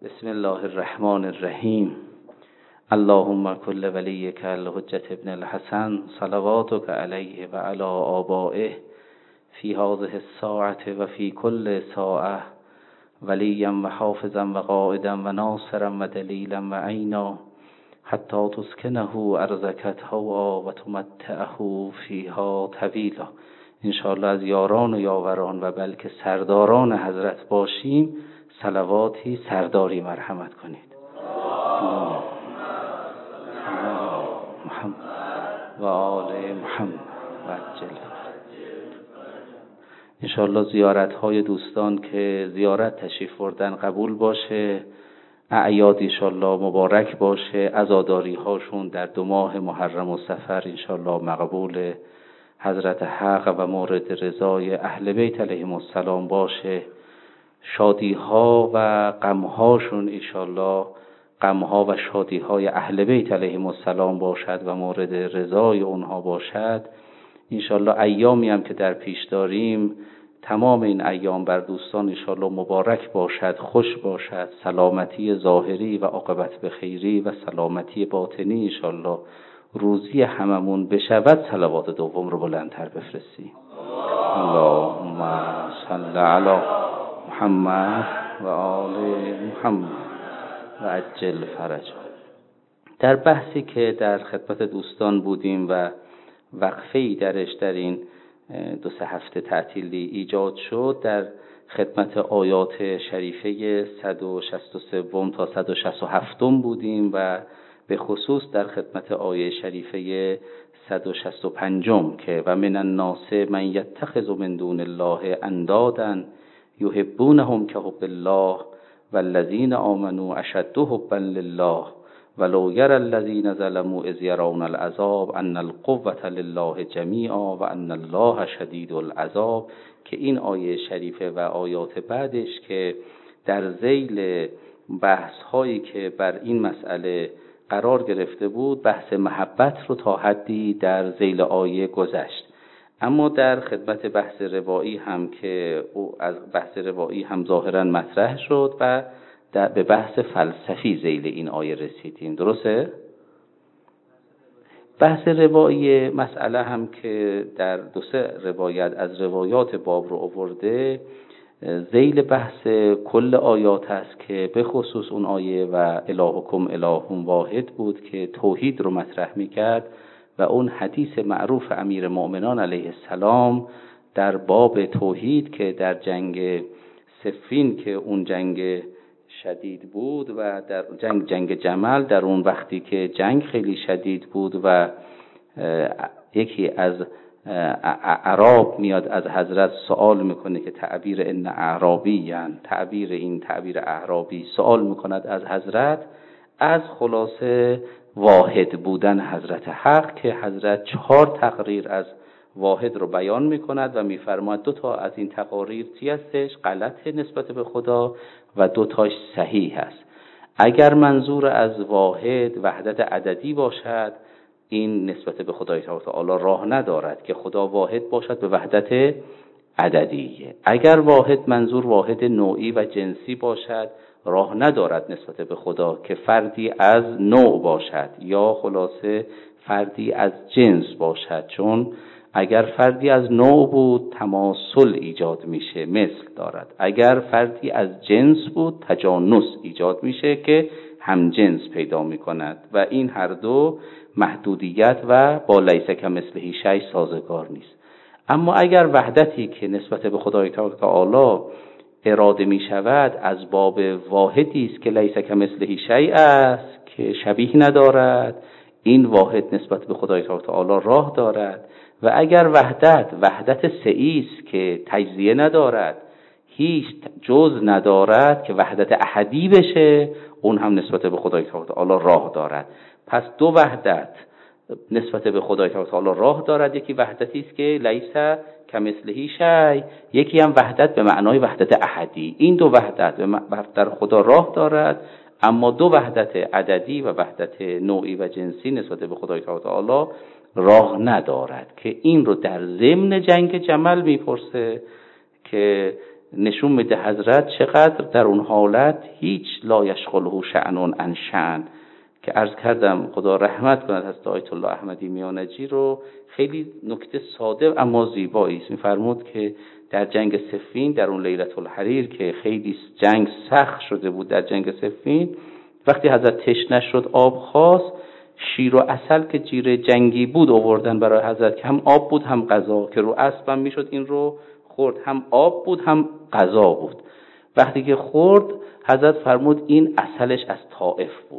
بسم الله الرحمن الرحیم. اللهم كل ولیک الحجة ابن الحسن صلواتك علیه و علی آبائه فی هذه الساعة و فی کل ساعة ولیا و حافظا و قائدا و ناصرا و دلیلا و عینا حتی تسکنه ارضک طوعا و تمتعه فیها طویلا. انشاءالله از یاران و یاوران و بلکه سرداران حضرت باشیم. صلواتی سرداری مرحمت کنید. محمد و آل محمد و عجل. انشاءالله زیارت های دوستان که زیارت تشریف بردن قبول باشه، اعیاد انشاءالله مبارک باشه، عزاداری هاشون در 2 ماه محرم و صفر انشاءالله مقبول حضرت حق و مورد رضای اهل بیت علیهم السلام باشه. شادی ها و غم هاشون انشاءالله غم ها و شادی های اهل بیت علیهم السلام باشد و مورد رضای اونها باشد. انشاءالله ایامی هم که در پیش داریم، تمام این ایام بر دوستان انشاءالله مبارک باشد، خوش باشد، سلامتی ظاهری و عاقبت به خیری و سلامتی باطنی انشاءالله روزی هممون بشود. صلوات دوم رو بلندتر بفرستیم. اللهم صل علی محمد و آل محمد و عجل فرجا. در بحثی که در خدمت دوستان بودیم و وقفه‌ای درش در این 2-3 هفته تعطیلی ایجاد شد، در خدمت آیات شریفه 163 تا 167 بودیم و به خصوص در خدمت آیه شریفه 165 که و من الناس من یتخذ من دون الله اندادا یحبونهم کحب الله والذین آمنوا اشد حبا لله ولو یری الذین ظلموا اذ یرون العذاب ان القوة لله جمیعا و ان الله شدید العذاب، که این آیه شریفه و آیات بعدش که در ذیل بحث هایی که بر این مسئله قرار گرفته بود، بحث محبت رو تا حدی در ذیل آیه گذشت. اما در خدمت بحث روایی هم که از بحث روایی هم ظاهرا مطرح شد و به بحث فلسفی ذیل این آیه رسیدیم. درسته؟ بحث روایی مسئله هم که در 2-3 روایت از روایات باب رو آورده، ذیل بحث کل آیات است که به خصوص اون آیه و الهکم اله واحد بود که توحید رو مطرح میکرد و اون حدیث معروف امیر مؤمنان علیه السلام در باب توحید که در جنگ صفین که اون جنگ شدید بود و در جنگ جمل، در اون وقتی که جنگ خیلی شدید بود و یکی از اعراب میاد از حضرت سوال میکنه که تعبیر ان اعرابی، یعنی تعبیر اعرابی سوال میکند از حضرت از خلاصه واحد بودن حضرت حق، که حضرت 4 تقریر از واحد رو بیان میکند و میفرماید 2 تا از این تقاریر چی هستش؟ غلط نسبت به خدا و 2 تاش صحیح است. اگر منظور از واحد وحدت عددی باشد، این نسبت به خدای تعالی راه ندارد که خدا واحد باشد به وحدت عددیه. اگر واحد منظور واحد نوعی و جنسی باشد، راه ندارد نسبت به خدا که فردی از نوع باشد یا خلاصه فردی از جنس باشد، چون اگر فردی از نوع بود تماثل ایجاد میشه مثل دارد، اگر فردی از جنس بود تجانس ایجاد میشه که هم جنس پیدا میکند و این هر دو محدودیت و با لیس کمثله شیء سازگار نیست. اما اگر وحدتی که نسبت به خدای تعالی اراده می شود از باب واحدی است که لیس کمثله شیء است که شبیه ندارد، این واحد نسبت به خدای تعالی راه دارد. و اگر وحدت سعی است که تجزیه ندارد، هیچ جزء ندارد که وحدت احدی بشه، اون هم نسبت به خدای تعالی راه دارد. پس 2 وحدت نسبت به خدای تعالی راه دارد، یکی وحدتی است که لیس کمثله شیء، یکی هم وحدت به معنای وحدت احدی. این 2 وحدت در خدا راه دارد، اما 2 وحدت عددی و وحدت نوعی و جنسی نسبت به خدای تعالی راه ندارد، که این رو در ضمن جنگ جمل میپرسه که نشون میده حضرت چقدر در اون حالت هیچ لا یشغله شأن عن شأن، که عرض کردم خدا رحمت کند حضرت آیت الله احمدی میانجی رو، خیلی نکته ساده اما زیبایی است. میفرمود که در جنگ صفین، در اون لیلة الحریر که خیلی جنگ سخت شده بود در جنگ صفین، وقتی حضرت تشنه شد آب خواست، شیر و عسل که جیره جنگی بود آوردن برای حضرت که هم آب بود هم غذا، که رو اسب هم میشد این رو خورد، هم آب بود هم غذا بود. وقتی که خورد حضرت فرمود این عسلش از طائف بود.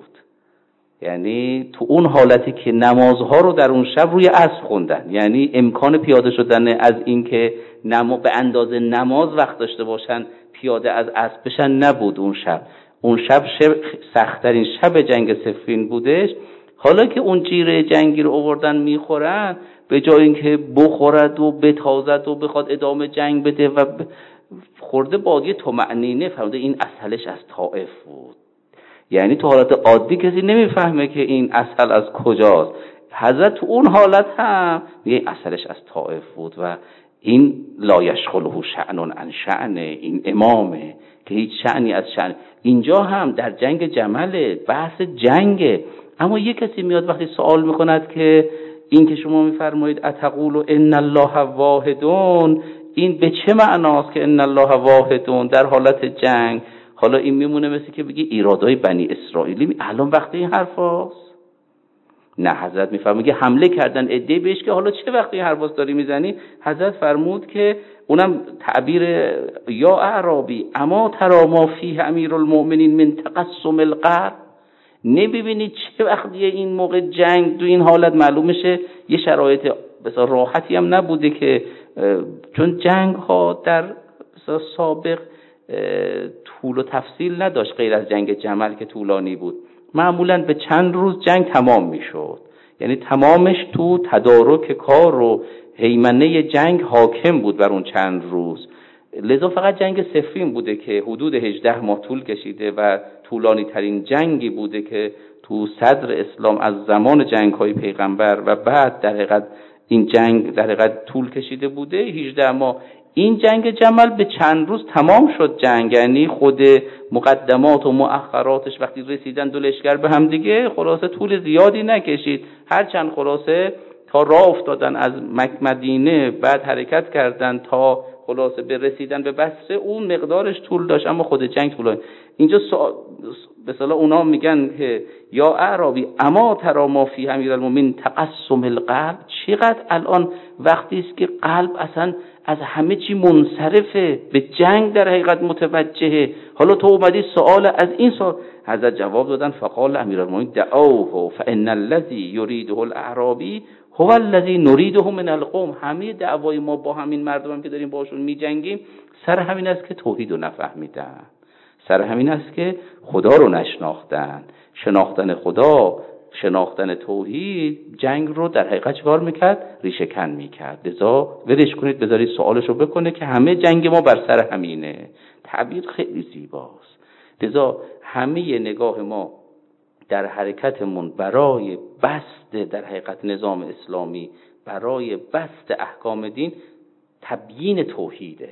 یعنی تو اون حالتی که نمازها رو در اون شب روی اسب خوندن، یعنی امکان پیاده شدن از این که به اندازه نماز وقت داشته باشن پیاده از اسب بشن نبود اون شب سخت‌ترین شب جنگ صفین بودش. حالا که اون جیره جنگی رو آوردن میخورن، به جای اینکه بخورد و بتازد و بخواد ادامه جنگ بده و خورده باقی طمأنینه، فرموده این عسلش از طائف بود. یعنی تو حالت عادی کسی نمیفهمه که این عسل از کجاست، حضرت تو اون حالت هم میگه عسلش از طائف بود و این لا یشغله شأن عن شأن، این امامه که هیچ شأنی از شأن. اینجا هم در جنگ جمل بحث جنگه، اما یک کسی میاد وقتی سوال میکند که این که شما میفرمایید اتقول ان الله واحدون، این به چه معناست که ان الله واحدون در حالت جنگ؟ حالا این میمونه مثل که بگی ایرادای بنی اسرائیلی الان وقتی این حرف هاست؟ نه، حضرت میفرمایید حمله کردن عده بهش که حالا چه وقتی این حرف داری میزنی؟ حضرت فرمود که اونم تعبیر یا اعرابی اما ترا ما فیه امیرالمؤمنین من تقسم القلب، نمیبینید چه وقتی این موقع جنگ تو این حالت معلوم میشه یه شرایط بسیار راحتی هم نبوده، که چون جنگ ها در سابق طول و تفصیل نداشت غیر از جنگ جمل که طولانی بود، معمولاً به چند روز جنگ تمام میشد، یعنی تمامش تو تدارک کار و هیمنه جنگ حاکم بود بر اون چند روز. لذا فقط جنگ صفین بوده که حدود 18 ماه طول کشیده و طولانی ترین جنگی بوده که تو صدر اسلام از زمان جنگ های پیغمبر و بعد در حقیقت این جنگ در حقیقت طول کشیده بوده 18 ماه. این جنگ جمل به چند روز تمام شد جنگ، یعنی خود مقدمات و مؤخراتش وقتی رسیدن دو لشکر به هم دیگه، خلاصه طول زیادی نکشید، هرچند خلاصه تا راه افتادن از مدینه بعد حرکت کردن تا خلاصه به رسیدن به بصره اون مقدارش طول داشت، اما خود جنگ طولانی. اینجا به اصطلاح اونا میگن که یا اعرابی اما ترا ما فی امیرالمومنین تقسم القلب، چقدر الان وقتی است که قلب اصلا از همه چی منصرفه، به جنگ در حقیقت متوجهه. حالا تو اومدی سوال از این سوال، حضرت جواب دادن فقال امیرالمومنین دعوه فان الذی یریده الاعرابی هو الذی نریده من القوم. همه دعوای ما با همین مردم که داریم باشون میجنگیم سر همین است که توحید رو نفهمیدن، سر همین است که خدا رو نشناختن. شناختن خدا، شناختن توحید جنگ رو در حقیقت چیکار میکرد؟ ریشه کن میکرد. لذا ولش کنید بذارید سوالش رو بکنه که همه جنگ ما بر سر همینه. تعبیر خیلی زیباست. لذا همه نگاه ما در حرکتمون برای بسط در حقیقت نظام اسلامی، برای بسط احکام دین تبیین توحیده،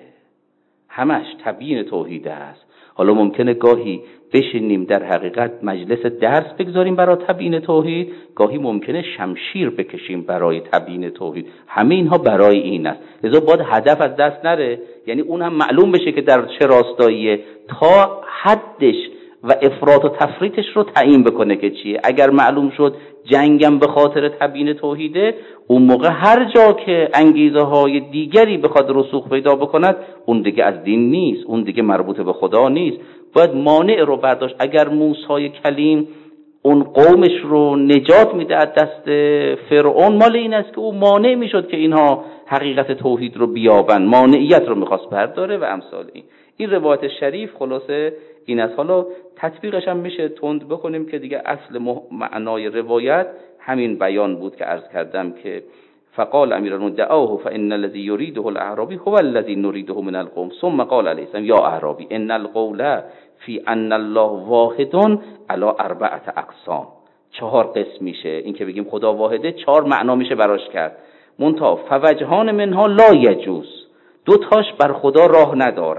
همش تبیین توحیده است. حالا ممکنه گاهی بشینیم در حقیقت مجلس درس بگذاریم برای تبیین توحید، گاهی ممکنه شمشیر بکشیم برای تبیین توحید، همه اینها برای این است. لذا باید هدف از دست نره، یعنی اون هم معلوم بشه که در چه راستاییه تا حدش و افراط و تفریطش رو تعیین بکنه که چیه. اگر معلوم شد جنگم به خاطر تبیین توحیده، اون موقع هر جا که انگیزه های دیگری بخواد رسوخ پیدا بکند اون دیگه از دین نیست، اون دیگه مربوط به خدا نیست، باید مانع رو برداشت. اگر موسی کلیم اون قومش رو نجات میده از دست فرعون، مال این است که او مانع میشد که اینها حقیقت توحید رو بیابن، مانعیت رو میخواست برداره و امثال این روایت شریف خلاصه این است. حالا تطبیقش هم میشه تند بکنیم که دیگه اصل معنای روایت همین بیان بود که عرض کردم که فقال امیرالمؤمنین دعوه فان الذی یریده الاعرابی هو الذی نریده من القوم ثم قال علیه السلام یا اعرابی ان القول فی ان الله واحد علی 4 اقسام. 4 قسم میشه این که بگیم خدا واحده، 4 معنا میشه براش کرد. منتها فوجهان منها لا یجوز، 2 تاش بر خدا راه ندارد.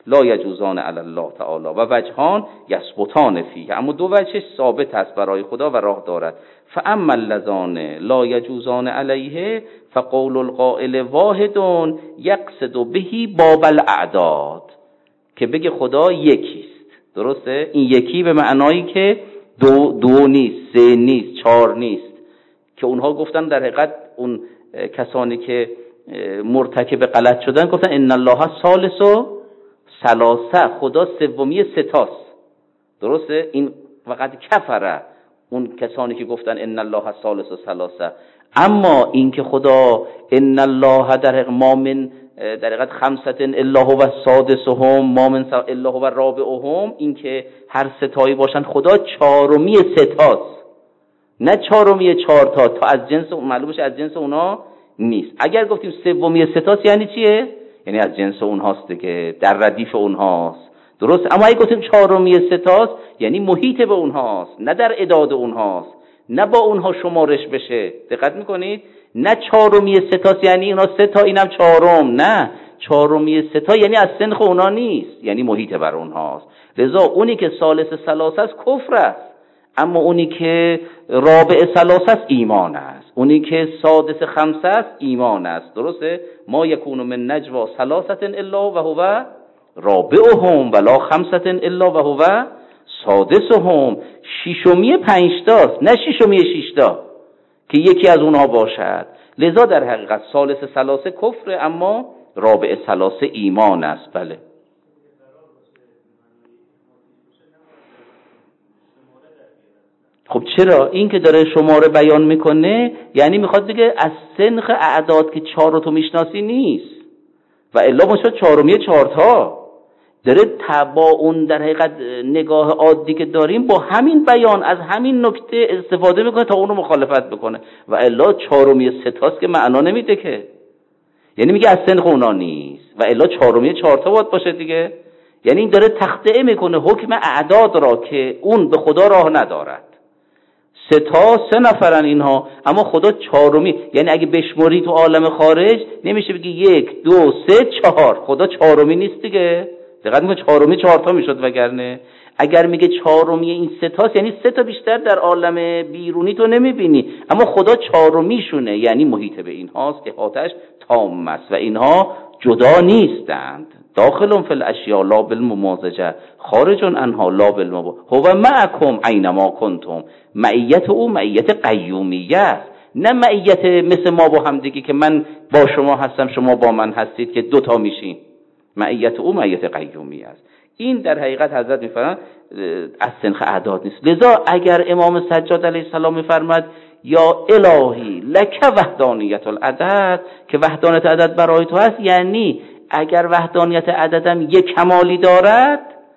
لا یجوزان علی الله تعالی و وجهان یثبتان فیه، اما دو وجهش ثابت است برای خدا و راه دارد. فاما اللذان لا یجوزان علیه فقول القائل واحد یقصد بهی باب الاعداد، که بگه خدا یکیست. درسته؟ این یکی به معنایی که دو نیست، سه نیست، چهار نیست، که اونها گفتن در حقیقت اون کسانی که مرتکب غلط شدن گفتن ان الله ثالث ثلاثه، خدا سومی ستاست. درسته؟ این وقت کفره اون کسانی که گفتن ان الله ثالث ثلاثه. اما این که خدا ان الله در حقیقت ما من در حقیقت خمسه الا هو السادسهم ما من الا هو الرابعهم، این که هر ستایی باشن خدا چهارمی ستاست، نه چهارمی چهارتا، تا از جنس معلومش از جنس اونا نیست. اگر گفتیم سومی ستاست یعنی چیه؟ یعنی از جنس اونهاست دیگه، در ردیف اونهاست. درست؟ اما اگه گفتیم چهارمی ستاست یعنی محیط به اونهاست، نه در اعداد اونهاست، نه با اونها شمارش بشه. دقت میکنید؟ نه چهارمی ستاست یعنی اونا سه تا اینم چهارم، نه، چهارمی ستا یعنی از سنخ اونا نیست، یعنی محیط بر اونهاست. لذا اونی که ثالث ثلاثه است کفر است، اما اونی که رابع ثلاثه است ایمان است، اونی که سادس خمسه است ایمان است. درسته؟ ما یکون من نجوا ثلاثه الا و هو رابعهم ولا خمسه الا و هو سادسهم. ششمی پنجتاست، نه ششمی ششتا که یکی از اونها باشد. لذا در حقیقت ثالث ثلاثه کفر، اما رابع ثلاثه ایمان است. بله. خب چرا؟ این که داره شماره بیان میکنه یعنی میخواد بگه از سنخ اعداد که چهار رو تو میشناسی نیست، و الا باشه چهارمی چهارتا. داره با اون در حقیقت نگاه عادی که داریم با همین بیان از همین نکته استفاده میکنه تا اون رو مخالفت بکنه، و الا چهارمی ستاست که معنا نمیده که، یعنی میگه از سنخ اونا نیست، و الا چهارمی چهارتا باید باشه دیگه. یعنی این داره تخطئه میکنه حکم اعداد را که اون به خدا راه ندارد. سه نفرن اینها، اما خدا چهارمی، یعنی اگه بشموری تو عالم خارج نمیشه بگی 1 2 3 4، خدا چهارمی نیست دیگه. دقیقاً میگه چهارمی چهارتا میشد، وگرنه اگر میگه چهارمی این ستاست یعنی سه تا بیشتر در عالم بیرونی تو نمیبینی، اما خدا چهارمیشونه، یعنی محیط به اینهاست که آتش تام است و اینها جدا نیستند. داخل فی الاشیاء لا بالممازجه خارج عنها لا بالمبا هو معکم اینما کنتم. معیت او معیت قیومیه است، نه معیت مثل ما با هم دیگه که من با شما هستم شما با من هستید که دوتا میشین. معیت او معیت قیومیه است. این در حقیقت حضرت میفرماید از سنخ اعداد نیست. لذا اگر امام سجاد علیه السلام میفرماد یا الهی لک وحدانیت العدد، که وحدانیت عدد برای تو هست، یعنی اگر وحدانیت عددم یک کمالی دارد،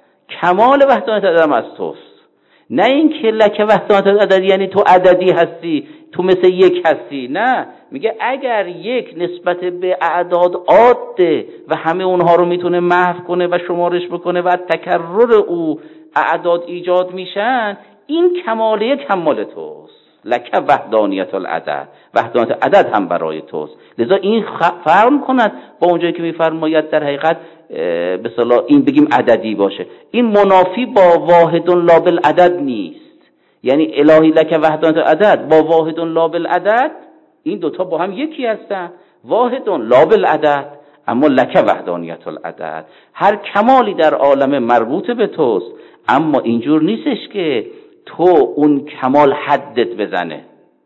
کمال وحدانیت عددم از توست. نه این که لک وحدانیت عدد یعنی تو عددی هستی، تو مثل یک هستی. نه، میگه اگر یک نسبت به اعداد عاده و همه اونها رو میتونه محو کنه و شمارش بکنه و تکرر او اعداد ایجاد میشن، این کماله کمال توست. لک وحدانیت العدد، وحدانیت عدد هم برای توست. لذا این فرق کند با اونجایی که میفرماید در حقیقت به اصطلاح این بگیم عددی باشه، این منافی با واحد لا بالعدد نیست. یعنی الهی لک وحدانیت العدد با واحد لا بالعدد، این دوتا با هم یکی هستن. واحد لا بالعدد اما لک وحدانیت العدد، هر کمالی در عالم مربوط به توست، اما اینجور نیستش که تو اون کمال حدت بزنه،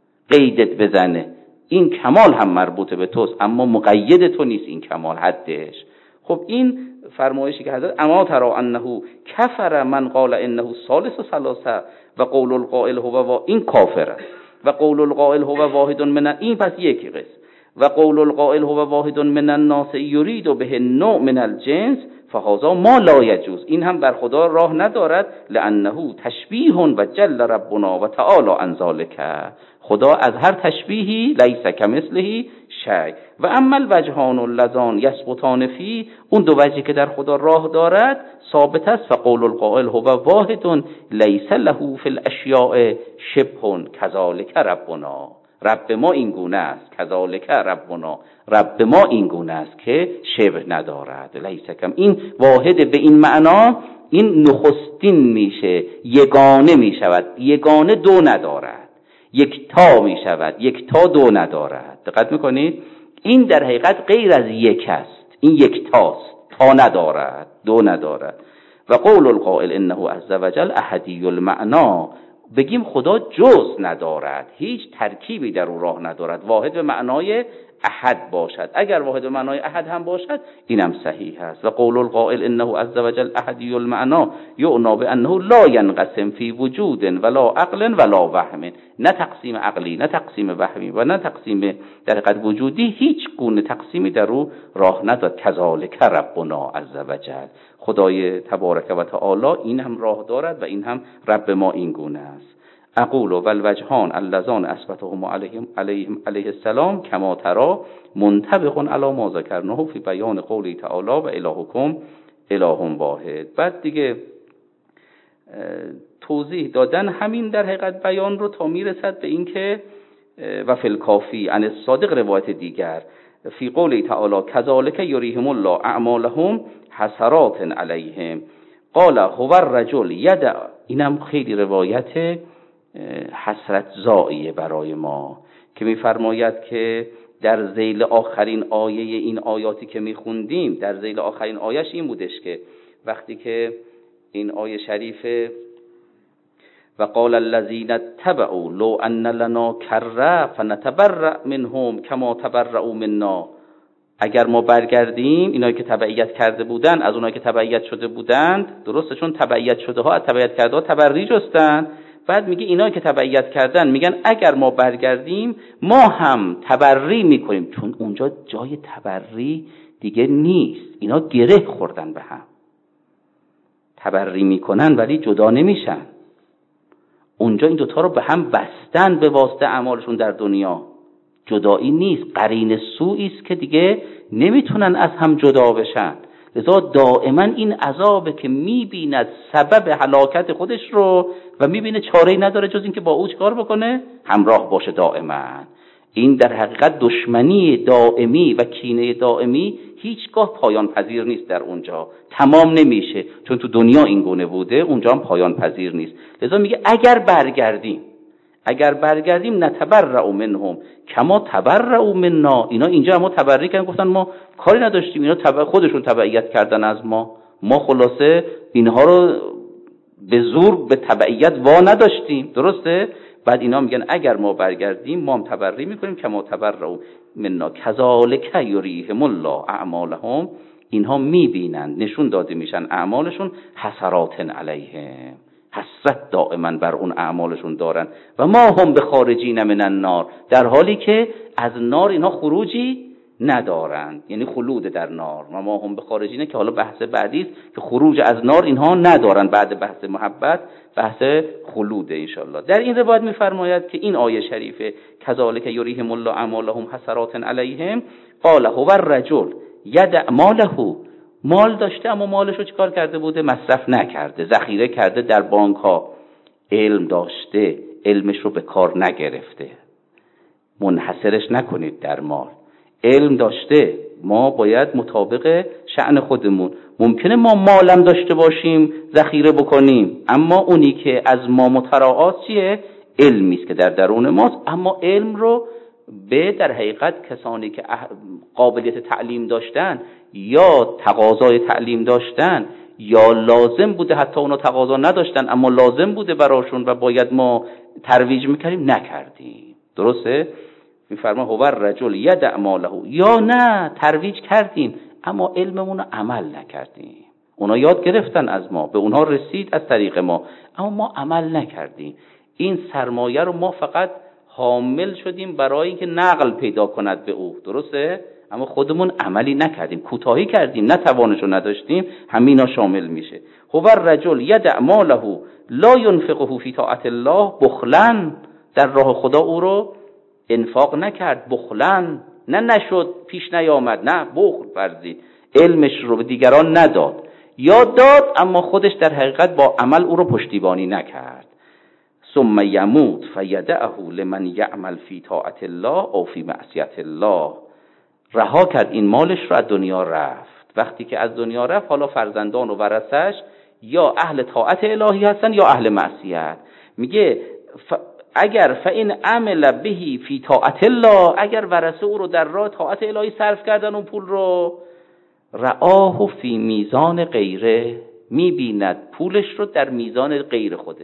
قیدت بزنه. این کمال هم مربوط به توست اما مقید تو نیست این کمال حدش. خب این فرمایشی که حضرت اما ترى انه کفر من قال انه ثالث ثلاثه و قول القائل هو این کافر است، و قول القائل هو واحد من این پس یکی قسم، و قول القائل هو واحد من الناس یرید به نوع من الجنس فهذا ما لا یجوز، این هم بر خدا راه ندارد. لانه تشبیه و جل ربنا و تعالی عن ذلک، خدا از هر تشبیهی لیس کمثله شیء. و اما الوجهان اللذان یثبتان فی، اون دو وجهی که در خدا راه دارد ثابت است. فقول القائل هو واحد لیس له فی الاشیاء شبه کذالک ربنا، رب ما این گونه است، کذالک ربنا، رب ما این گونه است که شبه ندارد. لیس کم، این واحد به این معنا، این نخستین میشه، یگانه میشود، یگانه دو ندارد، یکتا میشود، یکتا دو ندارد. دقت میکنید؟ این در حقیقت غیر از یک است، این یکتاست، تا ندارد، دو ندارد. و قول القائل انه عز وجل احدی المعنا، بگیم خدا جز ندارد، هیچ ترکیبی در او راه ندارد، واحد به معنای احد باشد. اگر واحد به معنای احد هم باشد اینم صحیح است. و قول القائل انه عز وجل احدی المعنا یعنی بانه لا ينقسم فی وجود ولا عقل ولا وهم، نه تقسیم عقلی، نه تقسیم وهمی و نه تقسیم در حقیقت وجودی، هیچ گونه تقسیمی در او راه ندارد. کذالک ربنا عز وجل، خدای تبارک و تعالی این هم راه دارد و این هم رب ما این گونه است. اقول و الوجهان اللذان اثبتهم علیه السلام کما ترى منطبق علی ما ذکرناه فی بیان قوله تعالی و الهکم اله واحد. بعد دیگه توضیح دادن همین در حقیقت بیان رو تا میرسد به این که و فی الکافی عن الصادق، روایت دیگر فی قوله تعالی کذالک یریهم الله اعمالهم حسرات علیهم قال هو الرجل یدع. اینم خیلی روایت حسرت زاییه برای ما که میفرماید که در ذیل آخرین آیه این آیاتی که میخوندیم، در ذیل آخرین آیش این بودش که وقتی که این آیه شریفه و قال الذين اتبعوا لو ان لنا كره فنتبرأ منهم كما تبرؤوا منا، اگر ما برگردیم، اینایی که تبعیت کرده بودن از اونایی که تبعیت شده بودند، درسته چون تبعیت شده ها از تبعیت کرده ها تبری جستن، بعد میگه اینایی که تبعیت کردن میگن اگر ما برگردیم ما هم تبری میکنیم، چون اونجا جای تبری دیگه نیست، اینا گره خوردن به هم، تبری میکنن ولی جدا نمیشن، اونجا این دوتا رو به هم بستن به واسطه اعمالشون در دنیا، جدایی نیست، قرین سوئی است که دیگه نمیتونن از هم جدا بشن. لذا دائما این عذابه که میبیند سبب هلاکت خودش رو و میبینه چاره‌ای نداره جز این که با او چکار بکنه، همراه باشه دائما. این در حقیقت دشمنی دائمی و کینه دائمی هیچگاه پایان پذیر نیست، در اونجا تمام نمیشه، چون تو دنیا این گونه بوده، اونجا هم پایان پذیر نیست. لذا میگه اگر برگردیم نتبرأ منهم کما تبرؤا منا، اینا اینجا ما تبرئه کردن، گفتن ما کاری نداشتیم، اینا خودشون تبعیت کردن از ما خلاصه اینها رو به زور به تبعیت وا نداشتیم، درسته؟ بعد اینا میگن اگر ما برگردیم ما هم تبرئه میکنیم کما تبرؤا منا کذالک یریهم الله اعمالهم، اینها میبینن، نشون داده میشن اعمالشون حسرات علیهم، حسرت دائما بر اون اعمالشون دارن و ما هم به خارجین من النار، در حالی که از نار اینها خروجی ندارند، یعنی خلود در نار. و ما هم به خارجین که حالا بحث بعدی است که خروج از نار اینها ندارن، بعد بحث محبت بحث خلود انشالله. در این روایت میفرماید که این آیه شریفه کذالک یریهم الله اعمالهم حسرات علیهم قال هو الرجل یدع ماله، مال داشته اما مالش رو چیکار کرده بوده؟ مصرف نکرده، ذخیره کرده در بانک ها. علم داشته، علمش رو به کار نگرفته. منحصرش نکنید در مال. علم داشته، ما باید مطابق شأن خودمون، ممکنه ما مالم داشته باشیم ذخیره بکنیم، اما اونی که از ما متراعات چیه؟ علمی است که در درون ماست. اما علم رو به در حقیقت کسانی که قابلیت تعلیم داشتن یا تقاضای تعلیم داشتن یا لازم بوده، حتی اونا تقاضا نداشتن اما لازم بوده براشون و باید ما ترویج میکردیم، نکردیم. درسته؟ میفرما هو الرجل یدع ماله، یا نه ترویج کردیم اما علممون رو عمل نکردیم. اونا یاد گرفتن از ما، به اونها رسید از طریق ما، اما ما عمل نکردیم. این سرمایه رو ما فقط حامل شدیم برای اینکه نقل پیدا کند به او، درسته؟ اما خودمون عملی نکردیم، کوتاهی کردیم، نه توانشو نداشتیم، همینا شامل میشه. هو الرجل یدع ماله لا ينفقه فی طاعت الله بخلا، در راه خدا او رو انفاق نکرد، بخلا، نه نشد، پیش نیامد، نه بخل ورزید، علمش رو به دیگران نداد، یا داد اما خودش در حقیقت با عمل او رو پشتیبانی نکرد. ثم یموت فیدعه لمن یعمل فی طاعت الله او فی معصیت الله. رها کرد این مالش رو، از دنیا رفت. وقتی که از دنیا رفت، حالا فرزندان و ورثش یا اهل طاعت الهی هستن یا اهل معصیت. میگه اگر فإن عمل به فی طاعت الله، اگر ورثه او رو در راه طاعت الهی صرف کردن اون پول رو، رآه فی میزان غیره، میبیند پولش رو در میزان غیر خودش.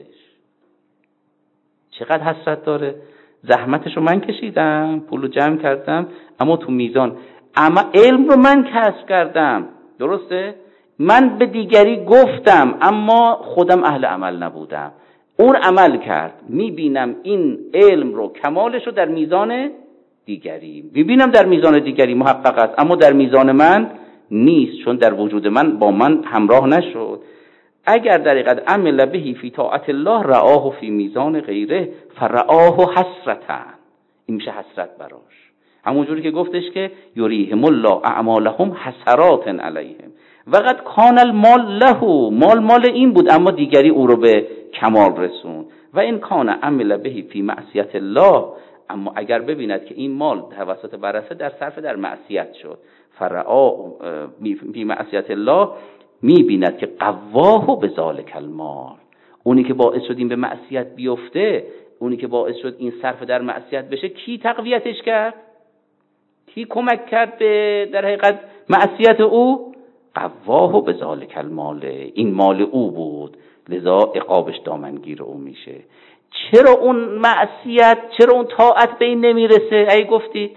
چقدر حسرت داره. زحمتش رو من کشیدم، پول رو جمع کردم، اما تو میزان، اما علم رو من کسب کردم، درسته؟ من به دیگری گفتم اما خودم اهل عمل نبودم، اون عمل کرد. میبینم این علم رو، کمالش رو در میزان دیگری، میبینم در میزان دیگری محقق است، اما در میزان من نیست، چون در وجود من با من همراه نشد. اگر در حقیقت عمل به فی طاعت الله رآه فی میزان غیره فرآه حسرتا، این میشه حسرت براش. همونجوری که گفتش که یریهم الله اعمالهم حسرات علیهم وقد کان المال له، مال این بود اما دیگری او رو به کمال رسون. و این کان عمل به فی معصیت الله، اما اگر ببیند که این مال توسط ورثه در صرف در معصیت شد، فرآه فی معصیت الله، میبیند که قواه به ذالک المال، اونی که باعث شد این به معصیت بیفته، اونی که باعث شد این صرف در معصیت بشه، کی تقویتش کرد؟ کی کمک کرد به در حقیقت معصیت او؟ قواه به ذالک المال، این مال او بود، لذا عقابش دامنگیر او میشه. چرا اون معصیت، چرا اون طاعت به این نمیرسه؟ ای گفتید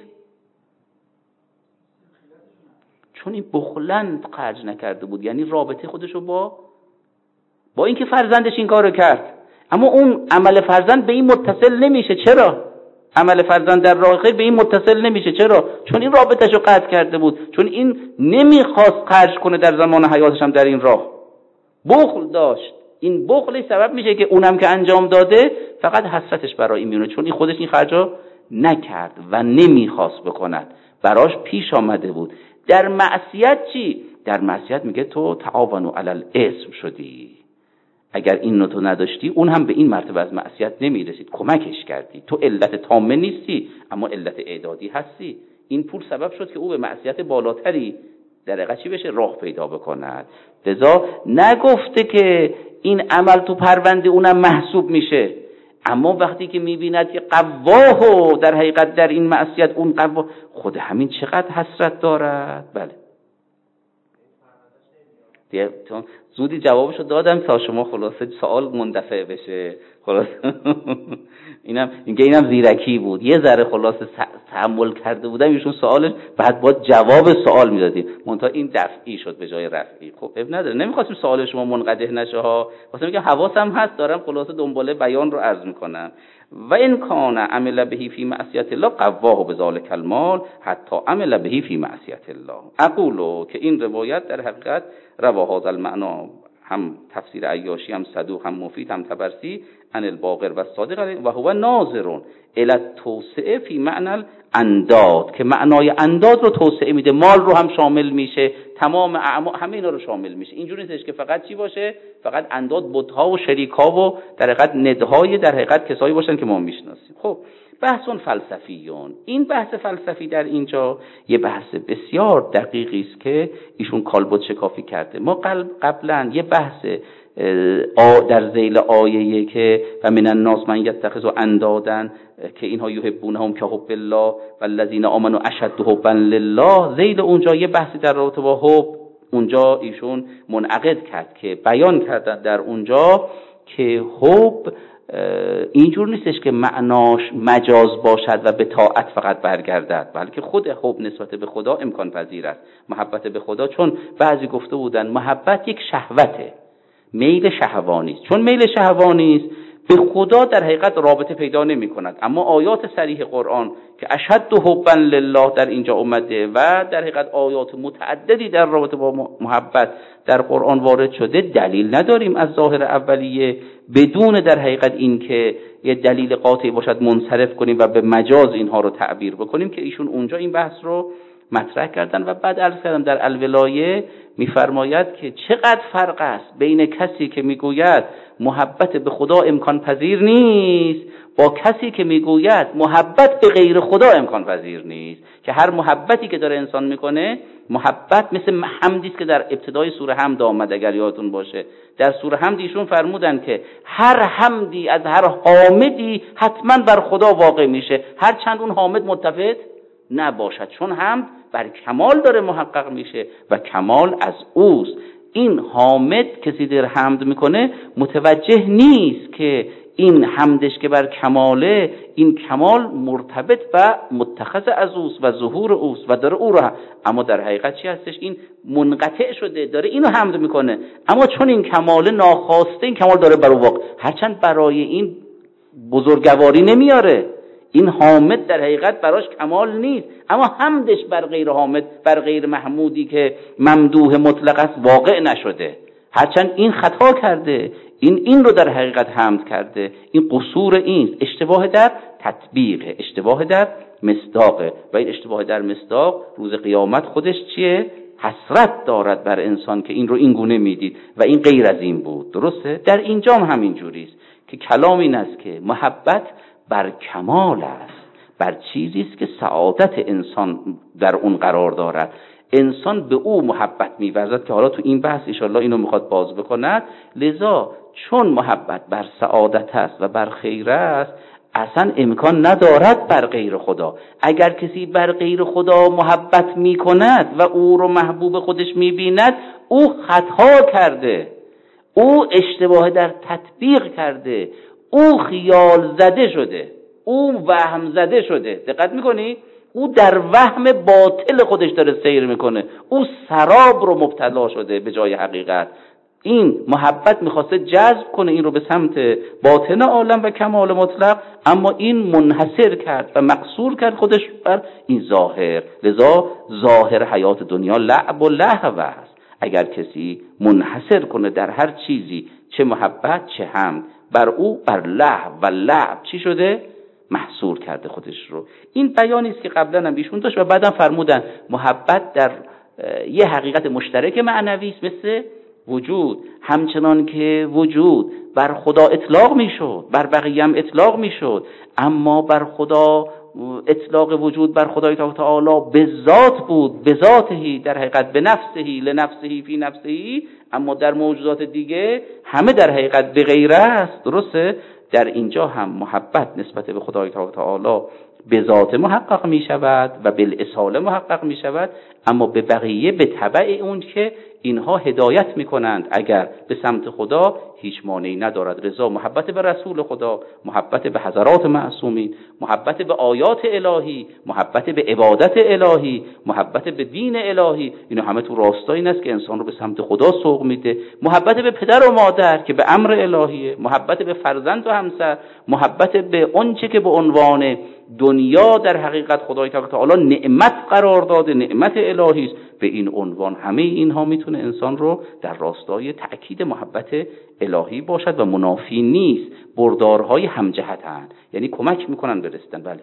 چون این بخلند خرج نکرده بود، یعنی رابطه خودشو با اینکه فرزندش این کارو کرد، اما اون عمل فرزند به این متصل نمیشه. چرا عمل فرزند در راه خیر به این متصل نمیشه؟ چرا؟ چون این رابطهشو قطع کرده بود، چون این نمیخواست خرج کنه در زمان حیاتش هم در این راه، بخل داشت. این بخلش سبب میشه که اونم که انجام داده فقط حسرتش برای این میونه، چون این خودش این خرجو نکرد و نمیخواست بکند، براش پیش آمده بود. در معصیت چی؟ در معصیت میگه تو تعاونوا علی الاثم شدی، اگر این تو نداشتی اون هم به این مرتبه از معصیت نمیرسید، کمکش کردی. تو علت تامه نیستی اما علت اعدادی هستی. این پول سبب شد که او به معصیت بالاتری در حقیقت چی بشه؟ راه پیدا بکند. لذا نگفته که این عمل تو پرونده اونم محسوب میشه، اما وقتی که میبیند که قواه در حقیقت در این معصیت، اون قواه خود همین چقدر حسرت دارد. بله دیگه زودی جوابشو دادم تا شما خلاصه سوال مندفع بشه. خلاصه اینم زیرکی بود، یه ذره خلاصه تحمل کرده بودم ایشون سوالش، بعد با جواب سوال میدادیم، منتها این دفعی شد به جای رفعی. خب اب نداره، نمیخواستیم سوال شما منقطع نشه ها، واسه میگم حواسم هست، دارم خلاصه دنباله بیان رو عرض میکنم. و این کان عمل به فی معصیت الله قواه بذالک المال حتی عمل به فی معصیت الله. اقولو که این روایت در حقیقت روا هذا المعنا، هم تفسیر عیاشی، هم صدوق، هم مفید، هم طبرسی، عن الباقر و صادق، و هو ناظرون الی التوسعه فی معنی الانداد، که معنای انداد رو توسعه میده، مال رو هم شامل میشه، تمام همه اینا رو شامل میشه. اینجوری نیستش که فقط چی باشه؟ فقط انداد بت‌ها و شریک‌ها و در حقیقت ندهای در حقیقت کسایی باشن که ما میشناسیم. خب بحث فلسفیون، این بحث فلسفی در اینجا یه بحث بسیار دقیقی است که ایشون کالبد شکافی کرده. ما قبلا یه بحث در ذیل آیه که و من الناس من یتخذ اندادن که اینها یحبونهم کحب الله والذین آمنوا اشد حبا لله، ذیل اونجا یه بحثی در رابطه با حب اونجا ایشون منعقد کرد که بیان کرد در اونجا که حب اینجور نیستش که معناش مجاز باشد و به طاعت فقط برگردد، بلکه خود حب نسبت به خدا امکان پذیر است. محبت به خدا، چون بعضی گفته بودن محبت یک شهوته، میل شهوانی است، چون میل شهوانی است به خدا در حقیقت رابطه پیدا نمی کند. اما آیات صریح قرآن که اشد حبا لله در اینجا اومده و در حقیقت آیات متعددی در رابطه با محبت در قرآن وارد شده، دلیل نداریم از ظاهر اولیه بدون در حقیقت این که یه دلیل قاطعی باشد منصرف کنیم و به مجاز اینها رو تعبیر بکنیم، که ایشون اونجا این بحث رو مطرح کردن. و بعد عرض کردم در الولایه میفرماید که چقدر فرق است بین کسی که میگوید محبت به خدا امکان پذیر نیست با کسی که میگوید محبت به غیر خدا امکان پذیر نیست، که هر محبتی که داره انسان میکنه محبت مثل حمدی است که در ابتدای سوره حمد آمد. اگر یادتون باشه در سوره حمد ایشون فرمودن که هر حمدی از هر حامدی حتما بر خدا واقع میشه، هر چند اون حامد متفق نباشد، چون حمد بر کمال داره محقق میشه و کمال از اوست. این حامد کسی در حمد میکنه متوجه نیست که این حمدش که بر کماله، این کمال مرتبط و متخذ از اوست و ظهور اوست و داره او رو، اما در حقیقت چی هستش؟ این منقطع شده داره اینو حمد میکنه، اما چون این کمال ناخواسته این کمال داره بر او واقع، هرچند برای این بزرگواری نمیاره، این حامد در حقیقت براش کمال نیست، اما حمدش بر غیر حامد، بر غیر محمودی که ممدوح مطلق است واقع نشده، هرچند این خطا کرده، این رو در حقیقت حمد کرده. این قصور این اشتباه در تطبیقه، اشتباه در مصداقه، و این اشتباه در مصداق روز قیامت خودش چیه؟ حسرت دارد بر انسان که این رو این گونه میدید و این غیر از این بود. درسته؟ در اینجا هم همین جوریست که کلام این است که محبت بر کمال است، بر چیزی است که سعادت انسان در اون قرار دارد. انسان به او محبت می‌ورزد که حالا تو این بحث انشالله اینو میخواد باز بکند. لذا چون محبت بر سعادت است و بر خیر است، اصلا امکان ندارد بر غیر خدا. اگر کسی بر غیر خدا محبت میکند و او رو محبوب خودش میبیند، او خطا کرده، او اشتباه در تطبیق کرده، او خیال زده شده، او وهم زده شده. دقت میکنی؟ او در وهم باطل خودش داره سیر میکنه، او سراب رو مبتلا شده به جای حقیقت. این محبت میخواسته جذب کنه این رو به سمت باطن عالم و کمال مطلق، اما این منحصر کرد و مقصور کرد خودش بر این ظاهر. لذا ظاهر حیات دنیا لعب و لهو است. اگر کسی منحصر کنه در هر چیزی، چه محبت چه حمد، بر او بر لهو و لعب چی شده؟ محصور کرده خودش رو. این بیانی است که قبلا هم ایشون داشت و بعدم فرمودن محبت در یه حقیقت مشترک معنوی است مثل وجود، همچنان که وجود بر خدا اطلاق میشد بر بقیه هم اطلاق میشد، اما بر خدا اطلاق وجود بر خدای تعالی به ذات بود، به ذاتهی، در حقیقت به نفسهی، لنفسهی فی نفسهی، اما در موجودات دیگه همه در حقیقت به غیر است. درسته؟ در اینجا هم محبت نسبت به خدای تعالی به ذات محقق می شود و بالاصاله محقق می شود، اما به بقیه به تبع اون که اینها هدایت می کنند اگر به سمت خدا هیچ مانعی ندارد. رضا محبت به رسول خدا، محبت به حضرات معصومین، محبت به آیات الهی، محبت به عبادت الهی، محبت به دین الهی، اینا همه تو راستای این است که انسان رو به سمت خدا سوق میده. محبت به پدر و مادر که به امر الهیه، محبت به فرزند و همسر، محبت به اونچه که به عنوان دنیا در حقیقت خدای تعالی نعمت قرار داده، نعمت الهی است. به این عنوان همه اینها میتونه انسان رو در راستای تأکید محبت الهی باشد و منافی نیست. بردارهای همجهتند، یعنی کمک میکنن به رسیدن. بله،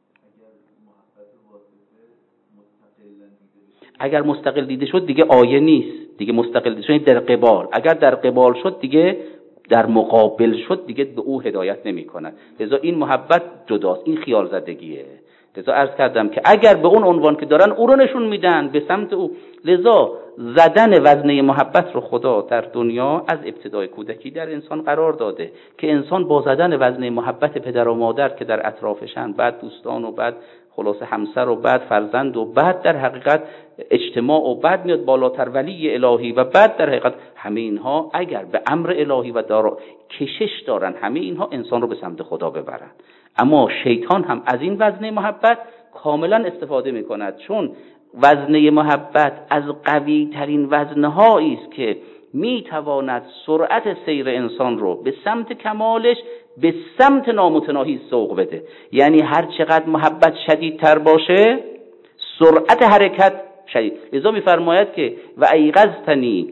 اگر مستقل دیده شد دیگه آیه نیست، دیگه مستقل دیده شد در قبال، اگر در قبال شد دیگه در مقابل شد دیگه به او هدایت نمی کند. لذا این محبت جداست، این خیال زدگیه. لذا عرض کردم که اگر به اون عنوان که دارن او رو نشون میدن به سمت او، لذا زدن وزنه محبت رو خدا در دنیا از ابتدای کودکی در انسان قرار داده که انسان با زدن وزنه محبت پدر و مادر که در اطرافشن، بعد دوستان و بعد خلاص همسر و بعد فرزند و بعد در حقیقت اجتماع و بعد میاد بالاتر ولی الهی و بعد در حقیقت همه اینها اگر به امر الهی و کشش دارن، همه اینها انسان رو به سمت خدا ببرن. اما شیطان هم از این وزنه محبت کاملا استفاده میکند، چون وزنه محبت از قوی ترین وزنهایی است که میتواند سرعت سیر انسان رو به سمت کمالش به سمت نامتناهی سوق بده. یعنی هر چقدر محبت شدیدتر باشه سرعت حرکت شدید. لذا میفرماید که و ایقظتنی،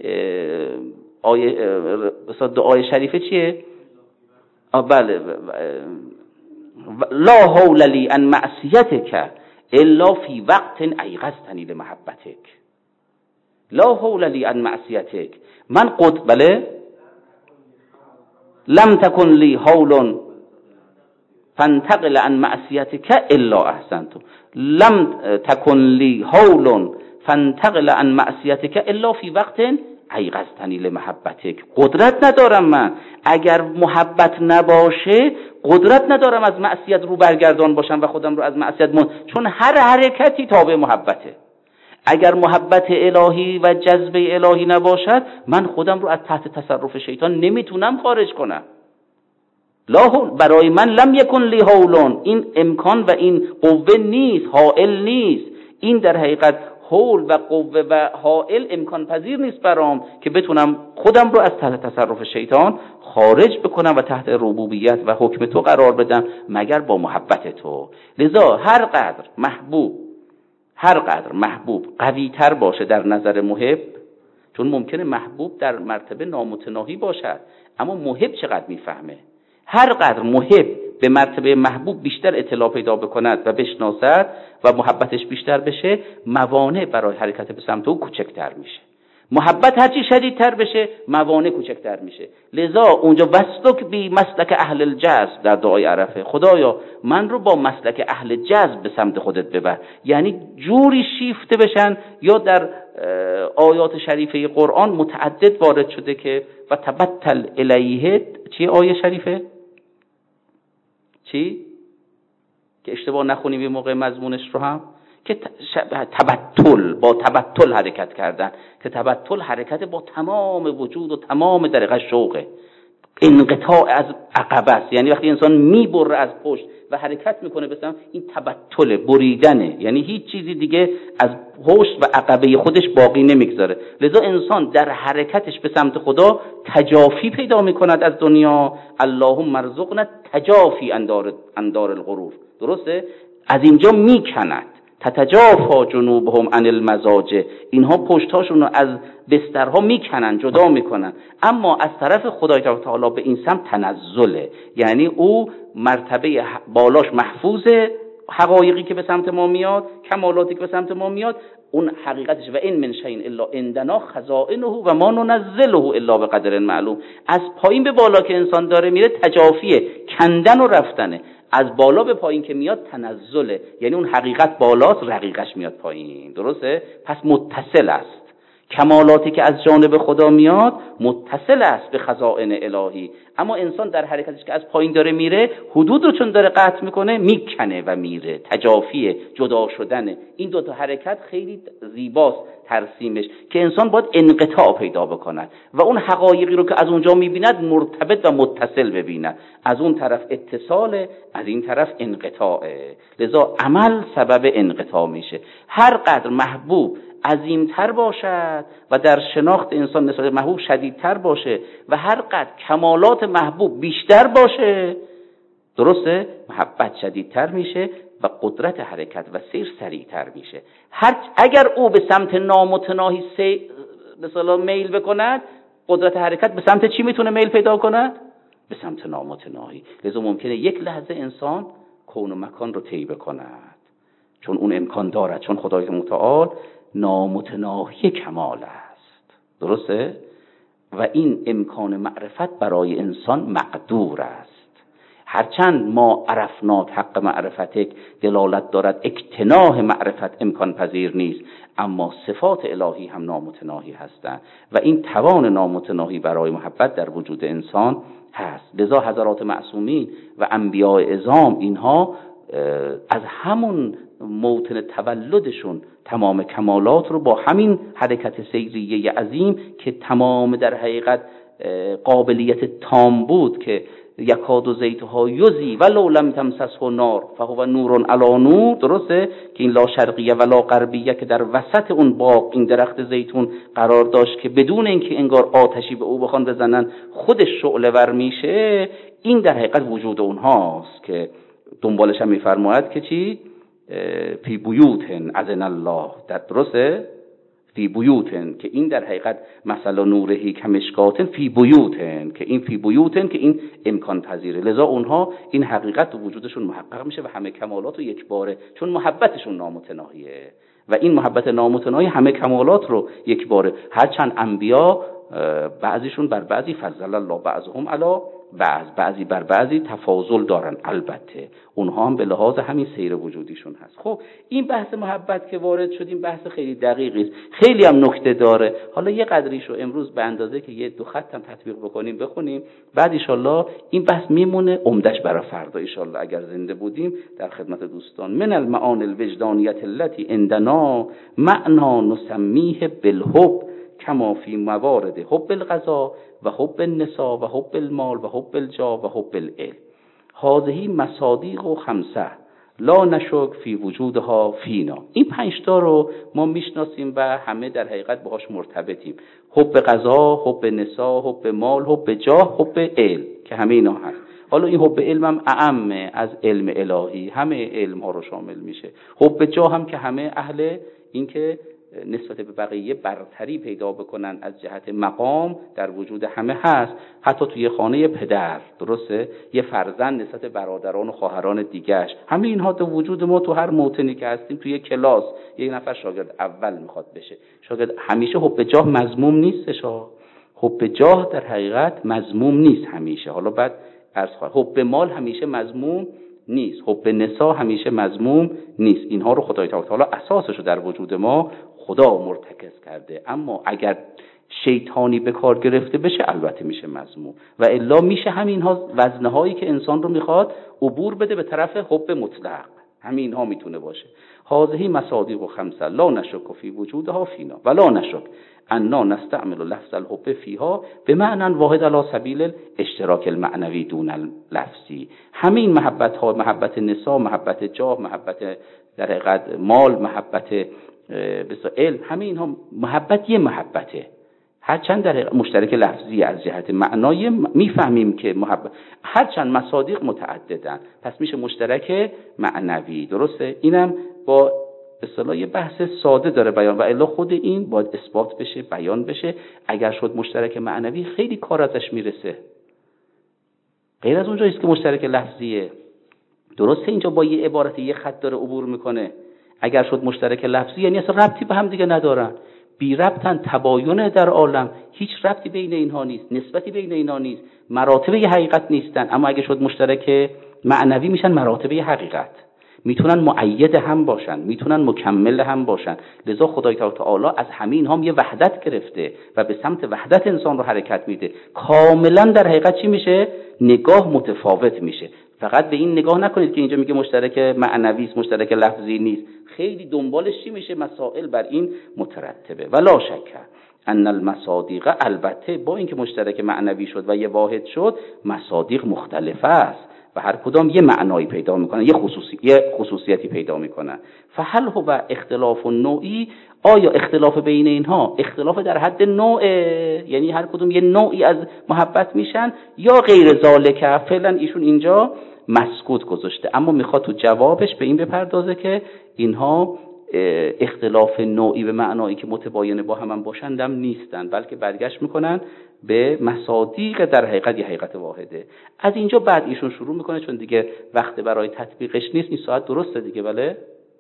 دعای شریفه چیه؟ بله، لا حول لی ان معصیتک الا فی وقت ایقظتنی لمحبتک لا حول لی عن معصیتک. من بله لم تکن لی حول فانتقل عن معصیتک الا احسنت. لم تکن لی حول فانتقل عن معصیتک الا فی وقت ایقظتنی لمحبتک. قدرت ندارم من، اگر محبت نباشه قدرت ندارم از معصیت رو برگردان باشم و خودم رو از معصیت چون هر حرکتی تابع محبته. اگر محبت الهی و جذبه الهی نباشد من خودم رو از تحت تصرف شیطان نمیتونم خارج کنم. لا برای من لم یکن لی حولون، این امکان و این قوه نیست، حائل نیست. این در حقیقت حول و قوه و حائل امکان پذیر نیست برام که بتونم خودم رو از تحت تصرف شیطان خارج بکنم و تحت ربوبیت و حکم تو قرار بدم مگر با محبت تو. لذا هر قدر محبوب قوی تر باشه در نظر محب، چون ممکنه محبوب در مرتبه نامتناهی باشد اما محب چقدر میفهمه، هر قدر محب به مرتبه محبوب بیشتر اطلاع پیدا بکند و بشناسد و محبتش بیشتر بشه، موانع برای حرکت به سمت او کوچکتر میشه. محبت هرچی شدیدتر بشه موانع کوچکتر میشه. لذا اونجا وسلک بی مسلک اهل الجذب در دعای عرفه، خدایا من رو با مسلک اهل جذب به سمت خودت ببر، یعنی جوری شیفته بشن. یا در آیات شریفه قرآن متعدد وارد شده که و تبتل الیه، چی آیه شریفه؟ چی؟ که اشتباه نخونیم یه موقع مضمونش رو هم، که با تبتل حرکت کردن، که تبتل حرکت با تمام وجود و تمام درقه شوقه، انقطاع از عقبه است. یعنی وقتی انسان میبره از پشت و حرکت میکنه به سمت، این تبتل، بریدنه، یعنی هیچ چیزی دیگه از پشت و عقبه خودش باقی نمیگذاره. لذا انسان در حرکتش به سمت خدا تجافی پیدا میکند از دنیا. اللهم ارزقنا تجافی اندار الغرور، درسته؟ از اینجا میکند. تتجافا جنوبهم عن المضاجع، اینها پشتاشون رو از بسترها میکنن، جدا میکنن. اما از طرف خدای تعالی به این سمت تنزله، یعنی او مرتبه بالاش محفوظه، حقایقی که به سمت ما میاد، کمالاتی که به سمت ما میاد اون حقیقتش. و این من شیء الا عندنا خزائنه و ما ننزله الا بقدر معلوم. از پایین به بالا که انسان داره میره تجافیه، کندن و رفتنه. از بالا به پایین که میاد تنزله، یعنی اون حقیقت بالاست، رقیقش میاد پایین، درسته؟ پس متصل است. کمالاتی که از جانب خدا میاد متصل است به خزائن الهی. اما انسان در حرکتش که از پایین داره میره، حدود رو چون داره قطع میکنه میکنه و میره، تجافیه، جدا شدنه. این دوتا حرکت خیلی زیباست ترسیمش، که انسان باید انقطاع پیدا بکند و اون حقایقی رو که از اونجا میبیند مرتبط و متصل ببیند. از اون طرف اتصاله، از این طرف انقطاعه. لذا عمل سبب انقطاع میشه. هر قدر محبوب عظیمتر باشد و در شناخت انسان نسبت محبوب شدیدتر باشه و هر قدر کمالات محبوب بیشتر باشه، درسته؟ محبت شدیدتر میشه و قدرت حرکت و سیر سریعتر میشه. اگر او به سمت نامتناهی مثلا میل بکند، قدرت حرکت به سمت چی میتونه میل پیدا کند؟ به سمت نامتناهی. لذا ممکنه یک لحظه انسان کون و مکان رو طی بکند، چون اون امکان دارد، چون خدای متعال نامتناهی کمال است، درسته؟ و این امکان معرفت برای انسان مقدور است. هرچند ما عرفناک حق معرفتک دلالت دارد اکتناح معرفت امکان پذیر نیست، اما صفات الهی هم نامتناهی هستند و این توان نامتناهی برای محبت در وجود انسان هست. لذا حضرات معصومین و انبیاء عظام اینها از همون موطن تولدشون تمام کمالات رو با همین حرکت سیریه عظیم که تمام در حقیقت قابلیت تام بود، که یکاد و زیتها یزی ولو لم تمسسه نار فهو نور علی نور، درسته؟ که این لا شرقیه ولا غربیه که در وسط اون باغ این درخت زیتون قرار داشت که بدون اینکه انگار آتشی به او بخوان بزنن خودش شعله ور میشه، این در حقیقت وجود اونهاست که دنبالش هم میفرماید که چی؟ فی بیوتن اذن الله، در درسته؟ فی بیوتن، که این در حقیقت مثلا نورهی کمشکاتن فی بیوتن، که این فی بیوتن که این امکان پذیره. لذا اونها این حقیقت و وجودشون محقق میشه و همه کمالات رو یک باره، چون محبتشون نامتناهیه و این محبت نامتناهی همه کمالات رو یک باره. هرچند انبیا بعضیشون بر بعضی فضل الله بعضهم علی بعضی بر بعضی تفاضل دارن، البته اونها هم به لحاظ همین سیر وجودیشون هست. خب این بحث محبت که وارد شدیم بحث خیلی دقیقی است، خیلی هم نکته داره. حالا یه قدریشو امروز به اندازه که یه 2 خط هم تطبیق بکنیم بخونیم، بعد ان شاءالله این بحث میمونه عمدش برای فردا ان شاءالله اگر زنده بودیم در خدمت دوستان. من المعانی الوجدانیه التي عندنا معنا نسمیه بالحب کما فی موارد حب الغذا و حب النساء و حب المال و حب الجاه و حب العلم. هذه مصادیق و خمسه لا نشک فی وجودها فینا. این 5 تا رو ما میشناسیم و همه در حقیقت باهاش مرتبطیم. حب غذا، حب نساء، حب مال، حب جاه، حب علم، که همه اینا هست. حالا این حب علم هم اعمه از علم الهی، همه علم ها رو شامل میشه. حب جاه هم که همه اهل این که نسبت به بقیه برتری پیدا بکنن از جهت مقام در وجود همه هست. حتی توی خانه پدر، درسته، یه فرزند نسبت به برادران و خواهران دیگرش، همه اینها تو وجود ما تو هر موطنی که هستیم. توی کلاس یک نفر شاگرد اول میخواد بشه شاگرد، همیشه حب جاه مذموم نیستش. حب جاه در حقیقت مذموم نیست همیشه. حالا بعد عرض خواهد حب مال همیشه مذموم نیست، حب نساء همیشه مذموم نیست. اینها رو خدای تعالی اساسش رو در وجود ما خدا مرتکز کرده، اما اگر شیطانی به کار گرفته بشه البته میشه مذموم و الا میشه همین ها وزنه هایی که انسان رو میخواد عبور بده به طرف حب مطلق، همین ها میتونه باشه. هذه مصادیق و خمسه لا نشک فی وجودها فینا ولا نشک انا نستعمل لفظ الحب فیها به معنی واحد علی سبیل الاشتراک المعنوی دون اللفظی. همین محبت ها، محبت نساء، محبت جاه، محبت در حقیقت مال، محبت بسیار علم، همه اینها محبت یه محبته، هرچند در مشترک لفظی از جهت معنای میفهمیم که محبت، هرچند مصادیق متعددن پس میشه مشترک معنوی، درسته. اینم با اصطلاح یه بحث ساده داره بیان و الا خود این باید اثبات بشه، بیان بشه. اگر شد مشترک معنوی خیلی کار ازش میرسه، غیر از اونجاییست که مشترک لفظیه، درسته. اینجا با یه عبارت یه خط داره عبور میکنه. اگر شد مشترک لفظی یعنی اصلا ربطی به هم دیگه ندارن، بی ربطن، تباینه در عالم، هیچ ربطی بین اینها نیست، نسبتی بین اینها نیست، مراتب یه حقیقت نیستن. اما اگه شد مشترک معنوی میشن مراتب یه حقیقت، میتونن مؤید هم باشن، میتونن مکمل هم باشن. لذا خدای تعالی از همین هم یه وحدت گرفته و به سمت وحدت انسان رو حرکت میده. کاملا در حقیقت چی میشه؟ نگاه متفاوت میشه. فقط به این نگاه نکنید که اینجا میگه مشترک معنوی است، مشترک لفظی نیست. خیلی دنبالش چی میشه؟ مسائل بر این مترتبه. ولا شک ان المصادیق، البته با اینکه مشترک معنوی شد و یه واحد شد، مصادیق مختلفه است و هر کدام یه معنایی پیدا میکنن، یه خصوصیتی پیدا میکنن. فهل هو اختلاف نوعی، آیا اختلاف بین اینها اختلاف در حد نوع، یعنی هر کدوم یه نوعی از محبت میشن، یا غیر ذالک؟ فعلا ایشون اینجا مسکوت گذاشته، اما میخواد تو جوابش به این بپردازه که اینها اختلاف نوعی به معنایی که متباین با هم باشندم نیستن، بلکه برگشت میکنن به مصادیق در حقیقت یه حقیقت واحده. از اینجا بعد ایشون شروع میکنه، چون دیگه وقت برای تطبیقش نیست، این ساعت درسته دیگه، بله،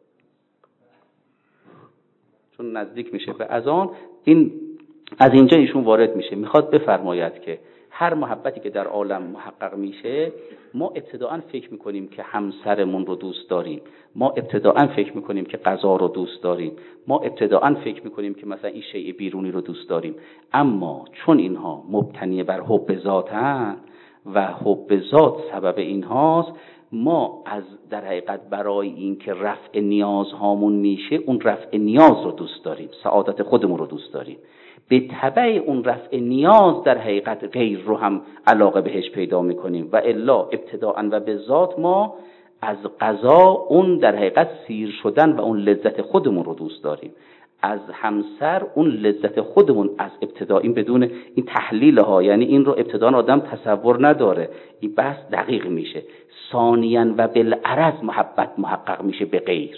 چون نزدیک میشه به اذان. این از اینجا ایشون وارد میشه، میخواد بفرماید که هر محبتی که در عالم محقق میشه، ما ابتداعا فکر میکنیم که همسرمون رو دوست داریم، ما ابتداعا فکر میکنیم که غذا رو دوست داریم، ما ابتداعا فکر میکنیم که مثلا این شیء بیرونی رو دوست داریم. اما چون اینها مبتنی بر حب ذاتن و حب ذات سبب اینهاست، ما از در حقیقت برای این که رفع نیاز هامون میشه، اون رفع نیاز رو دوست داریم، سعادت خودمون رو دوست داریم. به تبع اون رفع نیاز در حقیقت غیر رو هم علاقه بهش پیدا میکنیم و الا ابتداءً و به ذات ما از قضا اون در حقیقت سیر شدن و اون لذت خودمون رو دوست داریم. از همسر اون لذت خودمون از ابتدا، این بدون این تحلیل ها، یعنی این رو ابتداً آدم تصور نداره، این بحث دقیق میشه. ثانیاً و بالعرض محبت محقق میشه به غیر.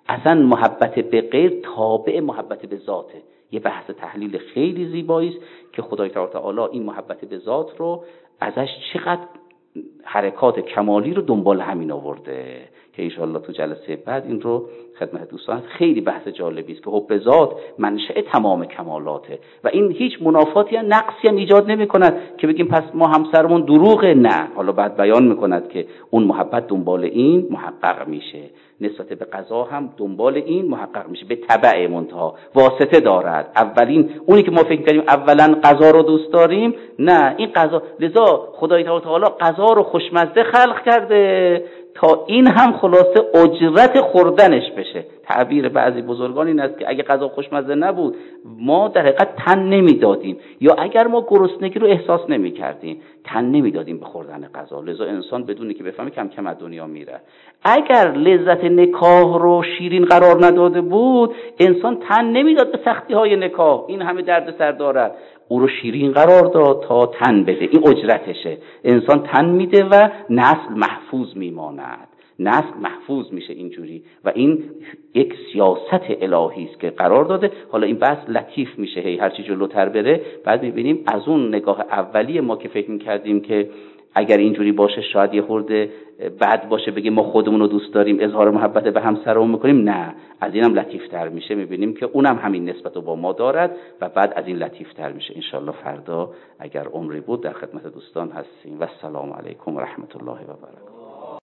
اصلا محبت به غیر تابع محبت به ذاته. یه بحث تحلیل خیلی زیبایی است که خدای تعالی این محبت به ذات رو ازش چقدر حرکات کمالی رو دنبال همین آورده که انشاءالله تو جلسه بعد این رو خدمت دوستان. خیلی بحث جالبی است که حب ذات منشأ تمام کمالاته و این هیچ منافاتی یا نقصی هم ایجاد نمی کند که بگیم پس ما همسرمون دروغه. نه، حالا بعد بیان میکند که اون محبت دنبال این محقق میشه، نسبت به قضا هم دنبال این محقق میشه، به تبع منتها واسطه دارد. اولین اونی که ما فکر کردیم اولا قضا رو دوست داریم، نه، این قضا، لذا خدای تعالی قضا رو خوشمزه خلق کرده تا این هم خلاصه اجرت خوردنش بشه. تعبیر بعضی بزرگان این است که اگه غذا خوشمزه نبود ما در حقیقت تن نمیدادیم، یا اگر ما گرسنگی رو احساس نمیکردیم تن نمیدادیم به خوردن غذا. لذا انسان بدونی که بفهمه کم کم از دنیا میره. اگر لذت نکاح رو شیرین قرار نداده بود انسان تن نمیداد به سختی های نکاح، این همه درد سر دارد، او رو شیرین قرار داد تا تن بده، این اجرتشه. انسان تن میده و نسل محفوظ میماند، نسل محفوظ میشه اینجوری و این یک سیاست الهی است که قرار داده. حالا این بحث لطیف میشه هی هرچی جلوتر بره بعد میبینیم از اون نگاه اولی ما که فکر میکردیم که اگر اینجوری باشه شاید یه خورده بد باشه بگیم ما خودمون رو دوست داریم اظهار محبت به همسرمون میکنیم، نه، از اینم لطیفتر میشه. میبینیم که اونم همین نسبت رو با ما دارد و بعد از این لطیفتر میشه. انشالله فردا اگر عمری بود در خدمت دوستان هستیم و السلام علیکم و رحمت الله و برکاته.